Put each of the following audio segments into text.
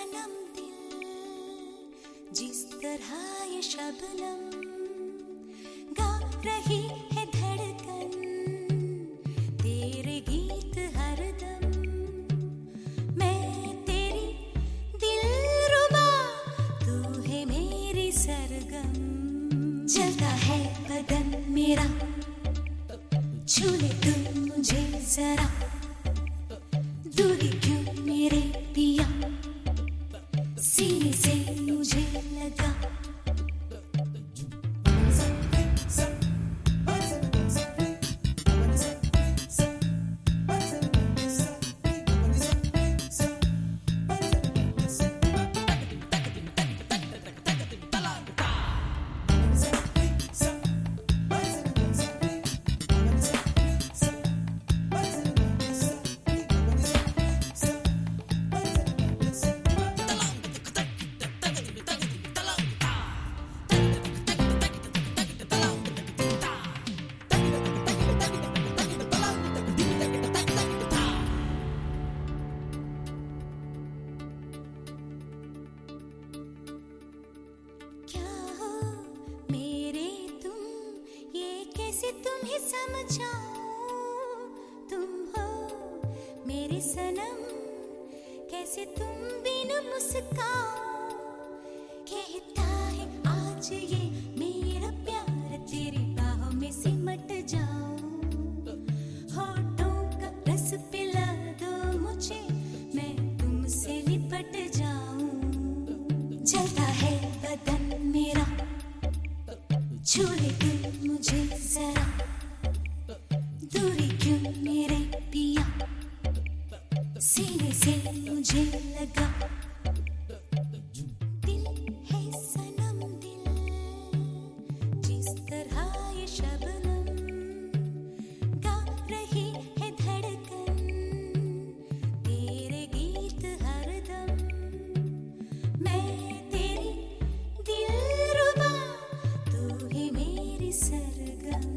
सनम दिल, जिस तरह ये शबनम गा रही है धड़कन, तेरे गीत हरदम। मैं तेरी दिलरुबा, तू है मेरी सरगम। चलता है बदन मेरा, छू ले तुम मुझे जरा, दूरी क्यों मेरे पिया, सीने से मुझे लगा। तुम ही समझाओ, तुम हो मेरे सनम, कैसे तुम बिन मुस्काओ। कहता है आज ये मेरा प्यार, तेरी बाहों में सिमट जाओ। होठों का रस पिला दो मुझे, मैं तुमसे लिपट जाऊं। चलता है बदन मेरा, छू ले तुम मुझे जरा, दूरी क्यों मेरे पिया, सीने से मुझे लगा। दिल है सनम दिल, जिस तरह ये शबनम गा रही है धड़कन, तेरे गीत हरदम। मैं तेरी दिलरुबा, तू ही मेरी सरगम।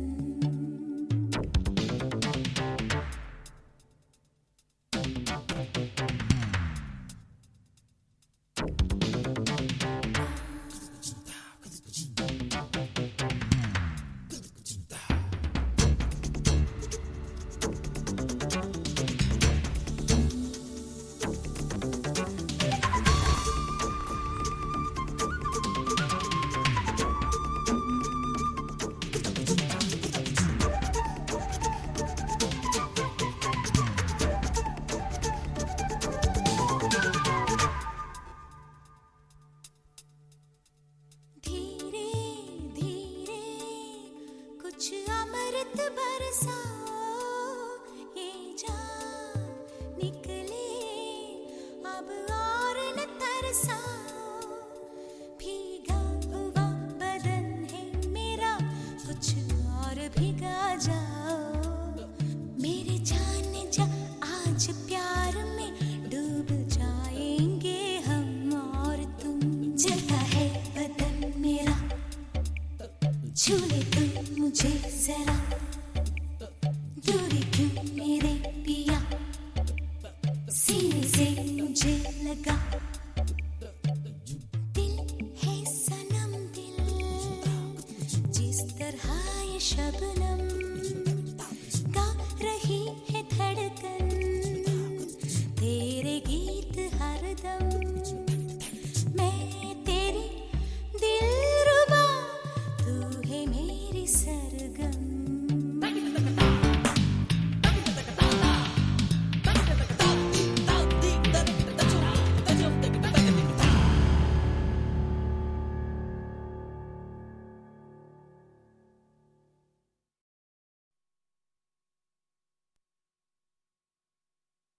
अमृत बरसाओ, ये जान निकले अब और न तरसाओ। भीगा हुआ बदन है मेरा, कुछ और भीगा जाओ। मेरे जान जा आज प्यार में डूब जाएंगे हम और तुम। जलता है बदन मेरा, छू ले तुम मुझे जरा, दूरी क्यों मेरे पिया, सीने से मुझे लगा।